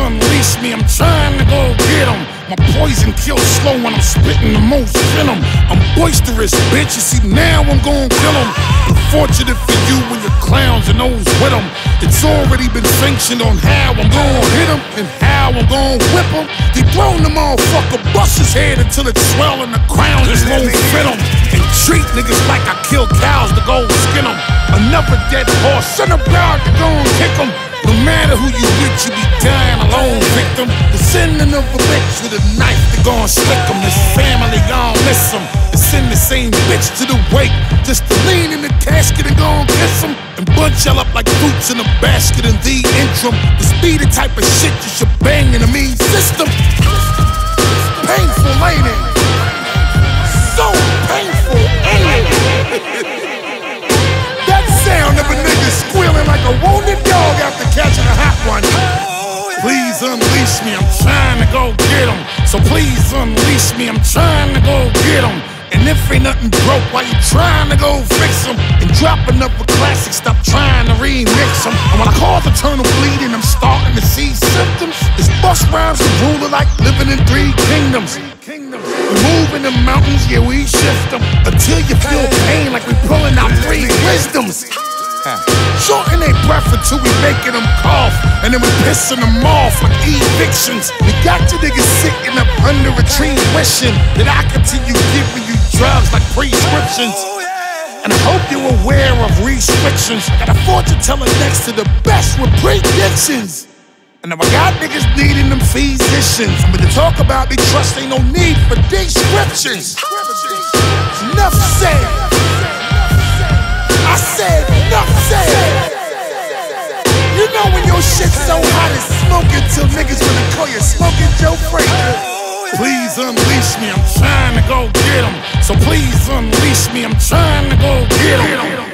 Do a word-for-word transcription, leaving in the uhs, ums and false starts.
unleash me, I'm trying to go get 'em. My poison kills slow when I'm spitting the most venom. I'm boisterous, bitch, you see now I'm gon' kill 'em. Unfortunate for you and your clowns and those with 'em. It's already been sanctioned on how I'm gon' hit 'em and how I'm gon' whip 'em. Dethrone the motherfucker, bust his head until it's swell and the crown just won't fit 'em. And treat niggas like I kill cows to go skin 'em. Another dead horse, send a dog to go and kick 'em. No matter who you with, you be dying alone, victim. The sending of a bitch with a knife to go and slick 'em. This family gon' miss 'em. To send the same bitch to the wake, just to lean in the casket and go and kiss 'em. And bunch y'all up like fruits in a basket in the interim. This be the type of shit you should bang in the mean system. Painful, ain't it? So painful, ain't it? That sound of a nigga squealing like a wounded dog after catching a hot one. Please unleash me, I'm trying to go get 'em. So please unleash me, I'm trying to go get 'em. And if ain't nothing broke, why you trying to go fix 'em? And dropping up a classic, stop trying to remix 'em. And when I cause eternal bleeding, I'm starting to see symptoms. This bus rhymes a ruler like living in three kingdoms. We move in the mountains, yeah, we shift 'em. Until you feel pain like we pulling out three wisdoms. Shorten their breath until we making them cough. And then we pissing them off like evictions. We got you niggas sitting up under a tree wishing that I continue giving you drugs like prescriptions. And I hope you're aware of restrictions. Got a fortune teller next to the best with predictions. And now I got niggas needing them physicians. But to talk about me trust ain't no need for descriptions. Enough said. I said enough said. You know when your shit's so hot it's smoking till niggas wanna call you Smoking Joe Frazier. Please unleash me, I'm trying to go get 'em. So please unleash me, I'm trying to go get 'em.